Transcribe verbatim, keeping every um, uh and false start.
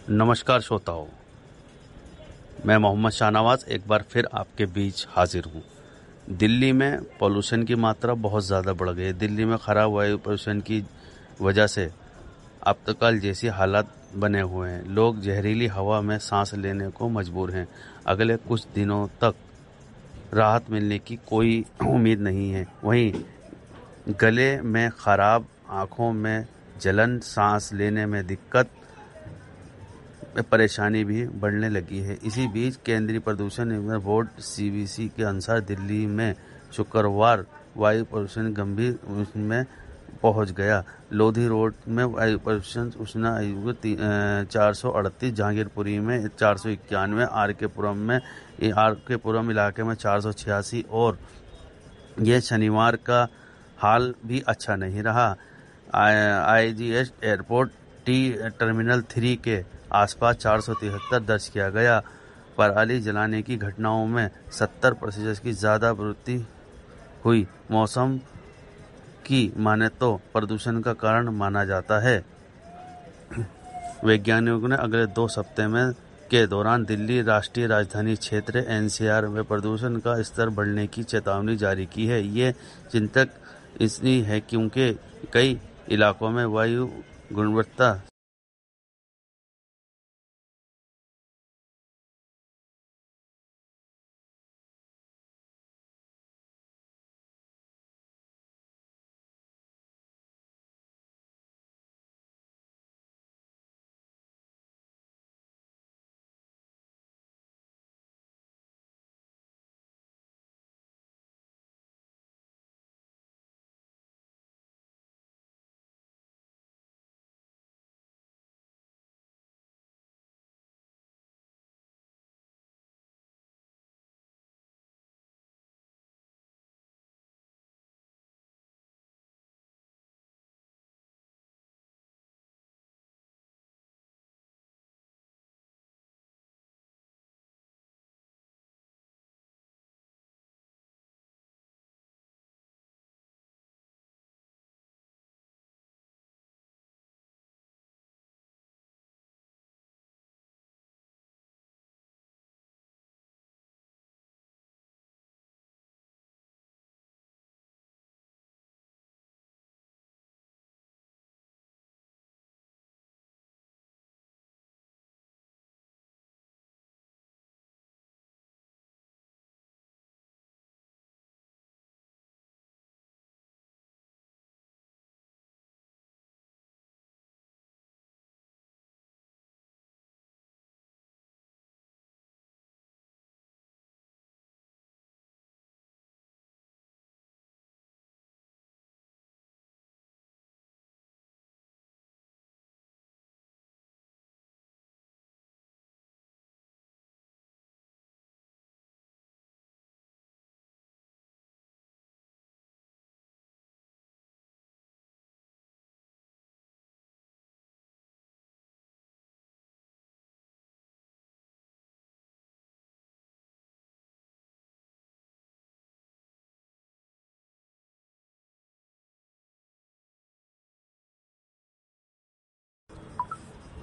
नमस्कार श्रोताओं, मैं मोहम्मद शाहनवाज एक बार फिर आपके बीच हाजिर हूँ। दिल्ली में पोल्यूशन की मात्रा बहुत ज़्यादा बढ़ गई है। दिल्ली में खराब वायु प्रदूषण की वजह से आपातकाल जैसी हालात बने हुए हैं। लोग जहरीली हवा में सांस लेने को मजबूर हैं। अगले कुछ दिनों तक राहत मिलने की कोई उम्मीद नहीं है। वहीं गले में खराब, आँखों में जलन, सांस लेने में दिक्कत में परेशानी भी बढ़ने लगी है। इसी बीच केंद्रीय प्रदूषण नियंत्रण बोर्ड सी बी सी के अनुसार दिल्ली में शुक्रवार वायु प्रदूषण गंभीर में पहुंच गया। लोधी रोड में वायु प्रदूषण उष्णा आयोग चार सौ अड़तीस, जहांगीरपुरी में चार सौ इक्यानवे, आर के पुरम में आर के पुरम इलाके में चार सौ छियासी और यह शनिवार का हाल भी अच्छा नहीं रहा। I G S airport T terminal three के आसपास चार सौ तिहत्तर दर्ज किया गया। पराली जलाने की घटनाओं में सत्तर प्रतिशत की ज़्यादा वृद्धि हुई। मौसम की माने तो प्रदूषण का कारण माना जाता है। वैज्ञानिकों ने अगले दो सप्ताह में के दौरान दिल्ली राष्ट्रीय राजधानी क्षेत्र एन सी आर में प्रदूषण का स्तर बढ़ने की चेतावनी जारी की है। ये चिंतक इसलिए है क्योंकि कई इलाकों में वायु गुणवत्ता